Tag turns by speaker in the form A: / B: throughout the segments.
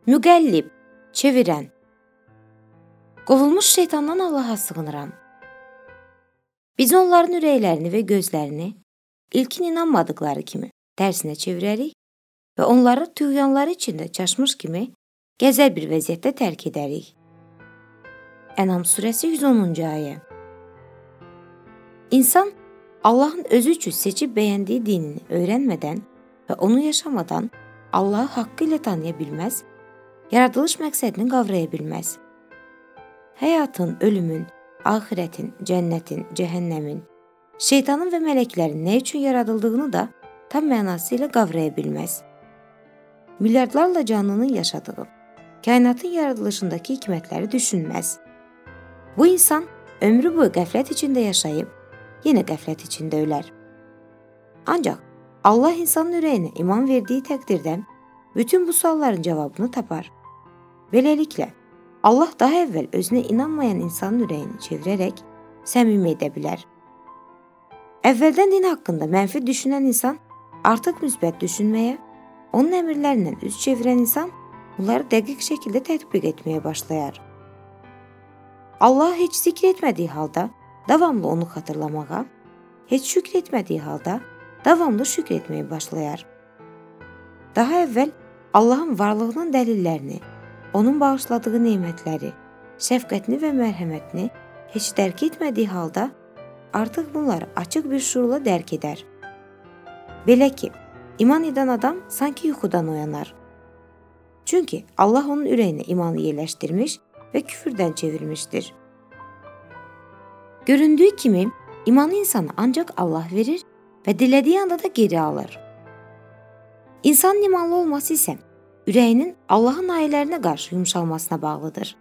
A: Müqəllib, çevirən. Qovulmuş şeytandan Allaha sığınıram. Biz onların ürəklərini və gözlərini ilkin inanmadıkları kimi tərsinə çevirərik və onları tüğyanları içində çaşmış kimi gəzər bir vəziyyətdə tərk edərik. Ənam surəsi 110-cu ayə. İnsan Allahın özü üçün seçib bəyəndiyi dinini öyrənmədən və onu yaşamadan Allahı haqqı ilə tanıya bilməz, yaradılış məqsədini qavraya bilməz. Həyatın, ölümün, axirətin, cənnətin, cəhənnəmin, şeytanın və mələklərin nə üçün yaradıldığını da tam mənası ilə qavraya bilməz. Milyardlarla canlının yaşadığı, kainatın yaradılışındakı hikmətləri düşünməz. Bu insan ömrü boyu qəflət içində yaşayıb, yenə qəflət içində ölər. Ancaq Allah insanın ürəyinə iman verdiyi təqdirdən bütün bu sualların cavabını tapar. Beləliklə, Allah daha əvvəl özünə inanmayan insanın ürəyini çevirərək səmimi edə bilər. Əvvəldən din haqqında mənfi düşünən insan artıq müsbət düşünməyə, onun əmrlərindən üz çevirən insan bunları dəqiq şəkildə tətbiq etməyə başlayar. Allah heç zikr etmədiyi halda davamlı onu xatırlamağa, heç şükr etmədiyi halda davamlı şükr etməyə başlayar. Daha əvvəl Allahın varlığının dəlillərini, onun bağışladığı nemətləri, şəfqətini və mərhəmətini heç dərk etmədiyi halda artıq bunları açıq bir şuurla dərk edər. Belə ki, iman edən adam sanki yuxudan oyanar. Çünki Allah onun ürəyinə imanı yerləşdirmiş və küfrdən çevirmişdir. Göründüyü kimi, imanı insana ancaq Allah verir və dilədiyi anda da geri alır. İnsanın imanlı olması isə ürəyinin Allahın ayələrinə qarşı yumşalmasına bağlıdır.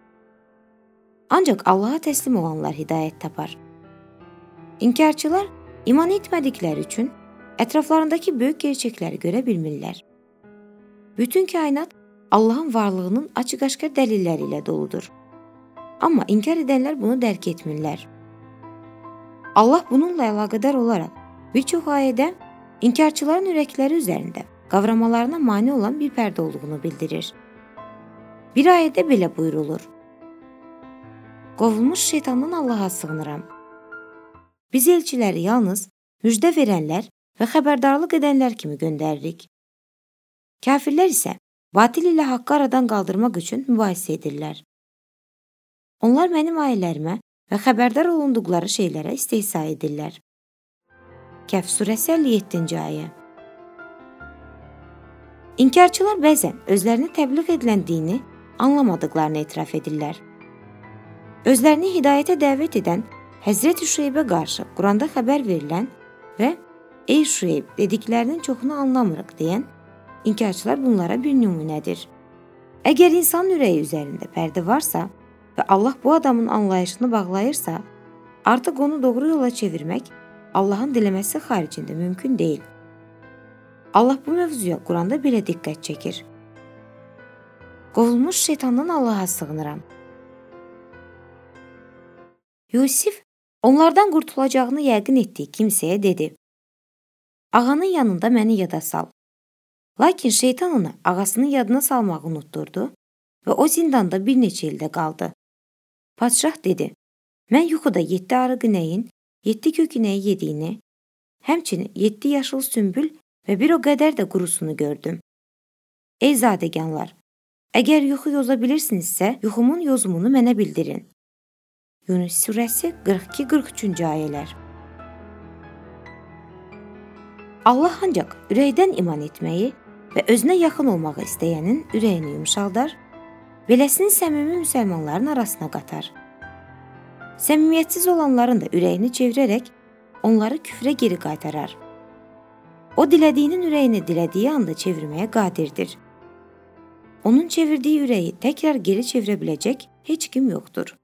A: Ancaq Allaha təslim olanlar hidayət tapar. İnkarçılar iman etmədikləri üçün ətraflarındakı böyük gerçəkləri görə bilmirlər. Bütün kainat Allahın varlığının açıq-aşkar dəlilləri ilə doludur. Amma inkar edənlər bunu dərk etmirlər. Allah bununla əlaqədar olaraq bir çox ayədə inkarçıların ürəkləri üzərində qavramalarına mane olan bir pərdə olduğunu bildirir. Bir ayədə belə buyurulur. Qovulmuş şeytandan Allaha sığınıram. Biz elçiləri yalnız müjdə verənlər və xəbərdarlıq edənlər kimi göndəririk. Kafirlər isə batil ilə haqqı aradan qaldırmaq üçün mübahisə edirlər. Onlar mənim ayələrimə və xəbərdar olunduqları şeylərə istehza edirlər. Kəhf surəsi 57-ci ayə. İnkarçılar bəzən özlərini təbliğ edilən dini anlamadıqlarını etiraf edirlər. Özlərini hidayətə dəvət edən Həzrəti Şüeybə qarşı Quranda xəbər verilən və "Ey Şüeyb" dediklərinin çoxunu anlamırıq deyən inkarçılar bunlara bir nümunədir. Əgər insanın ürəyi üzərində pərdə varsa və Allah bu adamın anlayışını bağlayırsa, artıq onu doğru yola çevirmək Allahın diləməsi xaricində mümkün deyil. Allah bu mövzuya Quranda belə diqqət çəkir. Qovulmuş şeytandan Allaha sığınıram. Yusif onlardan qurtulacağını yəqin etdiyi kimsəyə dedi. Ağanın yanında məni yada sal. Lakin şeytan ona ağasının yadına salmağı unutturdu və o zindanda bir neçə ildə qaldı. Padşah dedi, mən yuxuda 7 arı inəyin, 7 kök inəyi yediyini, həmçinin 7 yaşıl sümbül və bir o qədər də qurusunu gördüm. Ey zadəganlar, əgər yuxu yoza bilirsinizsə, yuxumun yozumunu mənə bildirin. Yunus surəsi 42-43-cü ayələr. Allah ancaq ürəkdən iman etməyi və özünə yaxın olmağı istəyənin ürəyini yumşaldar, beləsini səmimi müsəlmanların arasına qatar. Səmimiyyətsiz olanların da ürəyini çevirərək onları küfrə geri qaytarar. O dilədiyinin ürəyini dilədiyi anda çevirməyə qadirdir. Onun çevirdiyi ürəyi təkrar geri çevirə biləcək heç kim yoxdur.